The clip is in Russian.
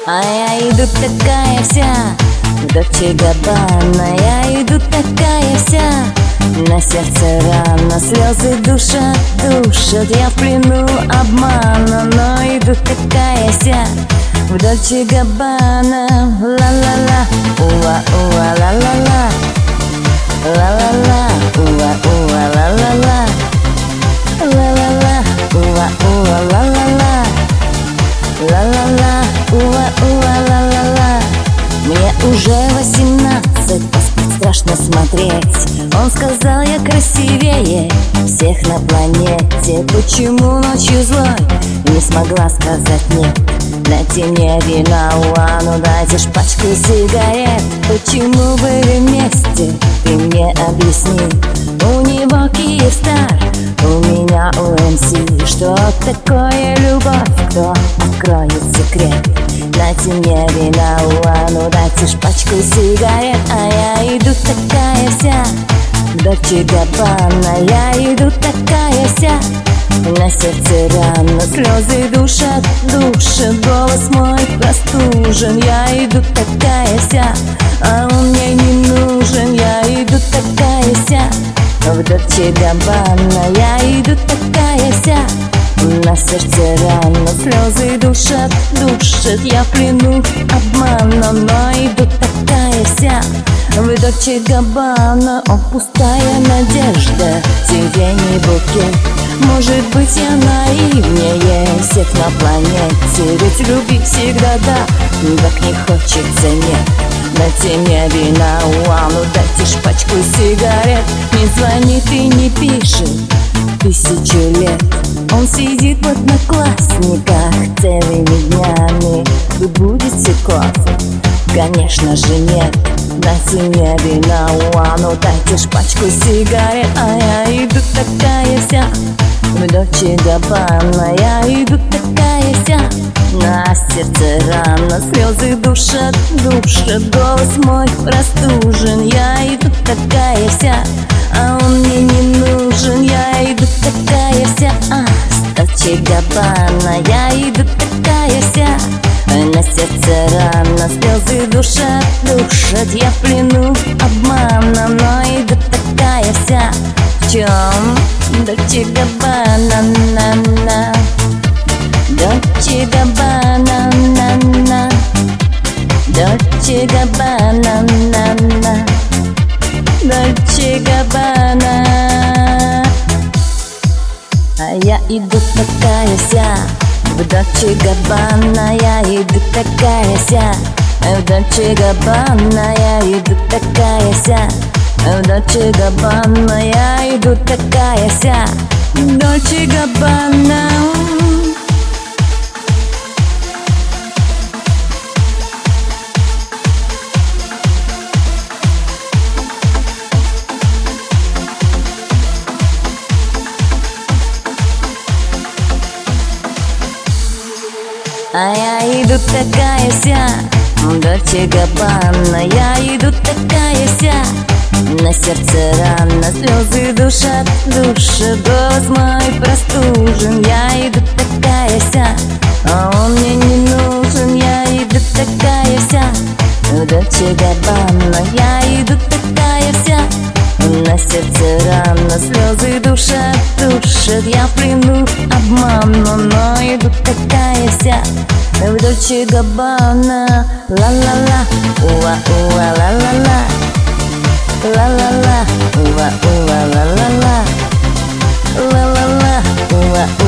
А я иду такая вся в Дольче Габбана. Я иду такая вся, на сердце рана, слезы душат, я в плену обмана. Но иду такая вся в Дольче Габбана. Ла-ла-ла, уа-уа, ла-ла-ла, ла-ла-ла, уа-уа, ла-ла-ла, ла-ла-ла, уа-уа, ла-ла-ла, ла-ла-ла, уа-уа, ла-ла-ла. Мне уже 18, паспорт страшно смотреть. Он сказал, я красивее всех на планете. Почему ночью злой не смогла сказать нет? Дайте мне вина, ну дайте ж пачку сигарет. Почему были вместе, ты мне объясни. У него Киевстар, у меня у МС. Что такое любовь, кто откроет секрет? Дайте мне вина, ну дайте ж пачку сигарет. А я иду такая вся в Дольче Габбана. Я иду такая вся, на сердце рана, слезы душат, голос мой простужен. Я иду такая вся, а он мне не нужен. Я иду такая вся в Дольче Габбана. Я иду такая вся, на сердце рана, слезы душат, я в плену обмана. Но иду такая вся в Дольче Габбана. О, пустая надежда, сирени букет. Может быть, я наивнее всех на планете. Ведь любить всегда да, как не хочется нет. Дайте мне вина, ну дайте ж пачку сигарет. Не звонит и не пишет 1000 лет. Он сидит в Одноклассниках целыми днями. Вы будете кофе? Конечно же нет. Дайте мне вина, ну дайте ж пачку сигарет. А я иду такая вся в Дольче Габбана. Я иду такая вся, на сердце рана, слезы душат, голос мой простужен. Я иду такая вся, а он мне не нужен. Я иду такая вся, с Дольче Габбана. Я иду такая вся, на сердце рана, слезы душат, я в плену обмана. Но иду такая вся, в чем? Дольче Габбана, на-на. Дольче Габбана, на-на. Дольче Габбана, на-на. Дольче Габбана. А я иду такая вся в Дольче Габбана. Я иду такая вся в Дольче Габбана. Я иду такая вся в Дольче Габбана. Я иду такая вся в Дольче Габбана. А я иду такая вся в Дольче Габбана. Я иду такая вся, на сердце рана, слезы душат, голос мой простужен. Я иду такая вся, а он мне не нужен. Я иду такая вся в Дольче Габбана. Я иду такая вся, на сердце рана, слезы душат, я в плену обмана. Но иду такая вся в Дольче Габбана. Ла-ла-ла, уа-уа, ла-ла-ла, ла-ла-ла, уа-уа, ла-ла-ла, ла-ла-ла, уа-уа.